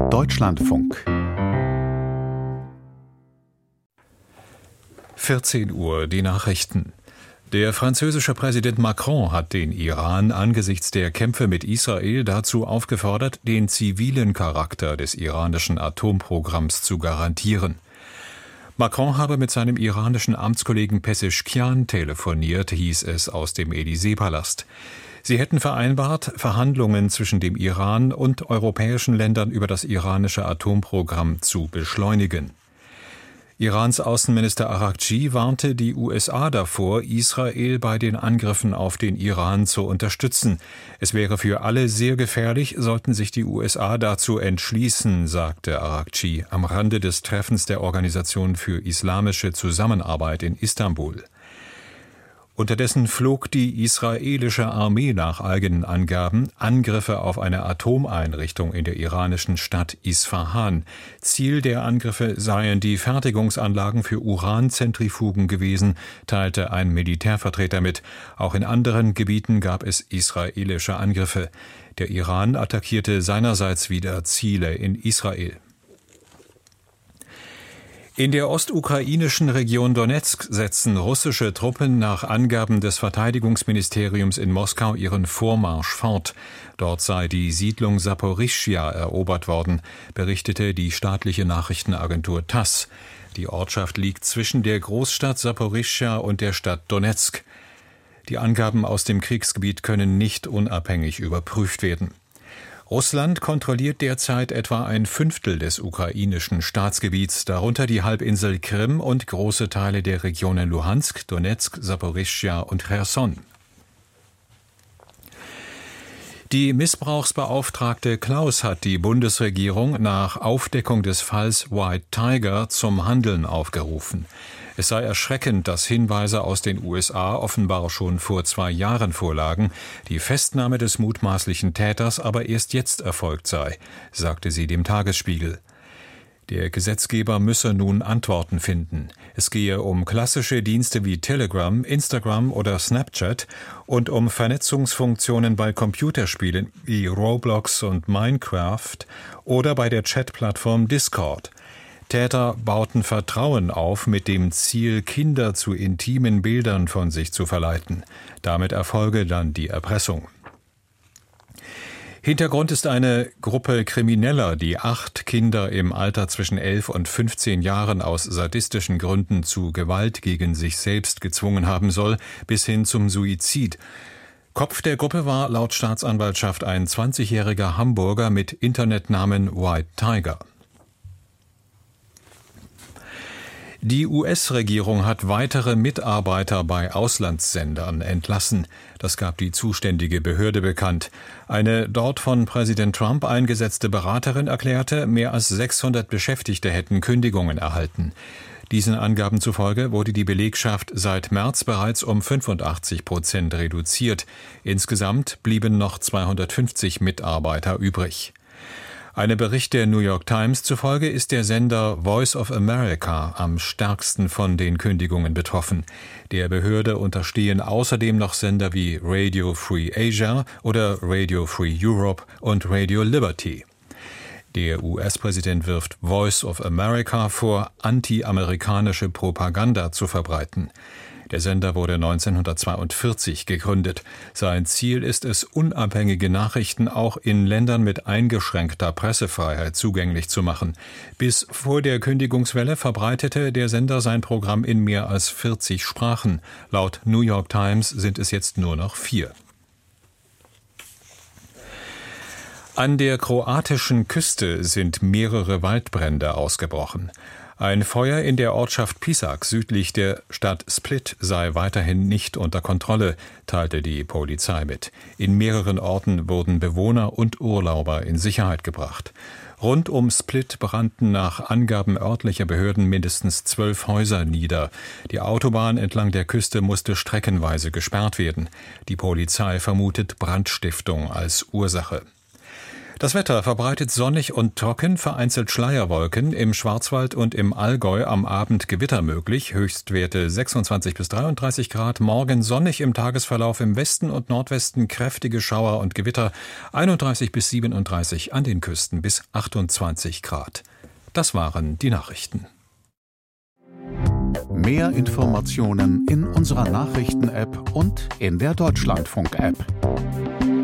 Deutschlandfunk 14 Uhr, die Nachrichten. Der französische Präsident Macron hat den Iran angesichts der Kämpfe mit Israel dazu aufgefordert, den zivilen Charakter des iranischen Atomprogramms zu garantieren. Macron habe mit seinem iranischen Amtskollegen Pezeshkian telefoniert, hieß es aus dem Élysée-Palast. Sie hätten vereinbart, Verhandlungen zwischen dem Iran und europäischen Ländern über das iranische Atomprogramm zu beschleunigen. Irans Außenminister Araghchi warnte die USA davor, Israel bei den Angriffen auf den Iran zu unterstützen. Es wäre für alle sehr gefährlich, sollten sich die USA dazu entschließen, sagte Araghchi am Rande des Treffens der Organisation für islamische Zusammenarbeit in Istanbul. Unterdessen flog die israelische Armee nach eigenen Angaben Angriffe auf eine Atomeinrichtung in der iranischen Stadt Isfahan. Ziel der Angriffe seien die Fertigungsanlagen für Uranzentrifugen gewesen, teilte ein Militärvertreter mit. Auch in anderen Gebieten gab es israelische Angriffe. Der Iran attackierte seinerseits wieder Ziele in Israel. In der ostukrainischen Region Donezk setzen russische Truppen nach Angaben des Verteidigungsministeriums in Moskau ihren Vormarsch fort. Dort sei die Siedlung Saporischschja erobert worden, berichtete die staatliche Nachrichtenagentur TASS. Die Ortschaft liegt zwischen der Großstadt Saporischschja und der Stadt Donezk. Die Angaben aus dem Kriegsgebiet können nicht unabhängig überprüft werden. Russland kontrolliert derzeit etwa 1/5 des ukrainischen Staatsgebiets, darunter die Halbinsel Krim und große Teile der Regionen Luhansk, Donezk, Saporischschja und Cherson. Die Missbrauchsbeauftragte Klaus hat die Bundesregierung nach Aufdeckung des Falls White Tiger zum Handeln aufgerufen. Es sei erschreckend, dass Hinweise aus den USA offenbar schon vor 2 Jahren vorlagen, die Festnahme des mutmaßlichen Täters aber erst jetzt erfolgt sei, sagte sie dem Tagesspiegel. Der Gesetzgeber müsse nun Antworten finden. Es gehe um klassische Dienste wie Telegram, Instagram oder Snapchat und um Vernetzungsfunktionen bei Computerspielen wie Roblox und Minecraft oder bei der Chatplattform Discord. Täter bauten Vertrauen auf mit dem Ziel, Kinder zu intimen Bildern von sich zu verleiten. Damit erfolge dann die Erpressung. Hintergrund ist eine Gruppe Krimineller, die 8 Kinder im Alter zwischen 11 und 15 Jahren aus sadistischen Gründen zu Gewalt gegen sich selbst gezwungen haben soll, bis hin zum Suizid. Kopf der Gruppe war laut Staatsanwaltschaft ein 20-jähriger Hamburger mit Internetnamen White Tiger. Die US-Regierung hat weitere Mitarbeiter bei Auslandssendern entlassen. Das gab die zuständige Behörde bekannt. Eine dort von Präsident Trump eingesetzte Beraterin erklärte, mehr als 600 Beschäftigte hätten Kündigungen erhalten. Diesen Angaben zufolge wurde die Belegschaft seit März bereits um 85% reduziert. Insgesamt blieben noch 250 Mitarbeiter übrig. Einem Bericht der New York Times zufolge ist der Sender Voice of America am stärksten von den Kündigungen betroffen. Der Behörde unterstehen außerdem noch Sender wie Radio Free Asia oder Radio Free Europe und Radio Liberty. Der US-Präsident wirft Voice of America vor, anti-amerikanische Propaganda zu verbreiten. Der Sender wurde 1942 gegründet. Sein Ziel ist es, unabhängige Nachrichten auch in Ländern mit eingeschränkter Pressefreiheit zugänglich zu machen. Bis vor der Kündigungswelle verbreitete der Sender sein Programm in mehr als 40 Sprachen. Laut New York Times sind es jetzt nur noch 4. An der kroatischen Küste sind mehrere Waldbrände ausgebrochen. Ein Feuer in der Ortschaft Pisak südlich der Stadt Split sei weiterhin nicht unter Kontrolle, teilte die Polizei mit. In mehreren Orten wurden Bewohner und Urlauber in Sicherheit gebracht. Rund um Split brannten nach Angaben örtlicher Behörden mindestens 12 Häuser nieder. Die Autobahn entlang der Küste musste streckenweise gesperrt werden. Die Polizei vermutet Brandstiftung als Ursache. Das Wetter verbreitet sonnig und trocken, vereinzelt Schleierwolken, im Schwarzwald und im Allgäu am Abend Gewitter möglich, Höchstwerte 26 bis 33 Grad, morgen sonnig im Tagesverlauf, im Westen und Nordwesten kräftige Schauer und Gewitter, 31 bis 37 an den Küsten bis 28 Grad. Das waren die Nachrichten. Mehr Informationen in unserer Nachrichten-App und in der Deutschlandfunk-App.